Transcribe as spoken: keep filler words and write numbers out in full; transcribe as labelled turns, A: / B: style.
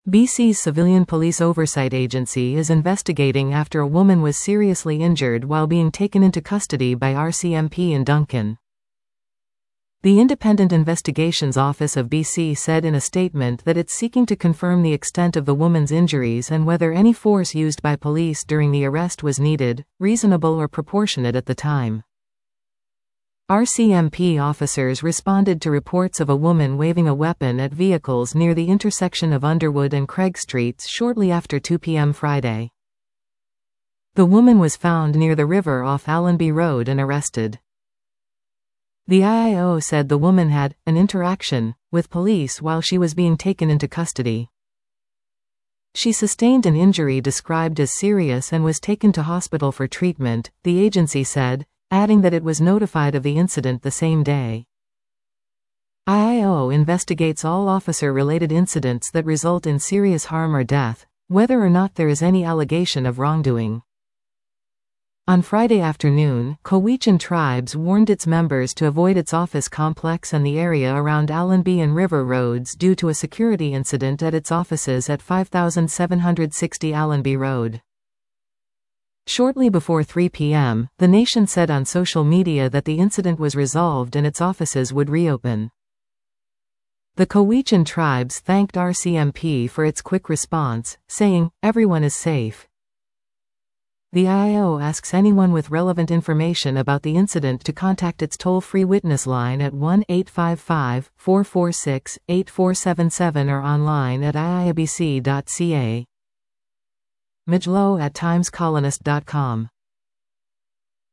A: B C's Civilian Police Oversight Agency is investigating after a woman was seriously injured while being taken into custody by R C M P in Duncan. The Independent Investigations Office of B C said in a statement that it's seeking to confirm the extent of the woman's injuries and whether any force used by police during the arrest was needed, reasonable or proportionate at the time. R C M P officers responded to reports of a woman waving a weapon at vehicles near the intersection of Underwood and Craig Streets shortly after two p m Friday. The woman was found near the river off Allenby Road and arrested. The I I O said the woman had an interaction with police while she was being taken into custody. She sustained an injury described as serious and was taken to hospital for treatment, the agency said, adding that it was notified of the incident the same day. I I O investigates all officer-related incidents that result in serious harm or death, whether or not there is any allegation of wrongdoing. On Friday afternoon, Cowichan Tribes warned its members to avoid its office complex and the area around Allenby and River Roads due to a security incident at its offices at five thousand seven hundred sixty Allenby Road. Shortly before three p m, the nation said on social media that the incident was resolved and its offices would reopen. The Cowichan Tribes thanked R C M P for its quick response, saying, "Everyone is safe." The I I O asks anyone with relevant information about the incident to contact its toll-free witness line at one eight five five, four four six, eight four seven seven or online at I I A B C dot C A. Mijlo at times colonist dot com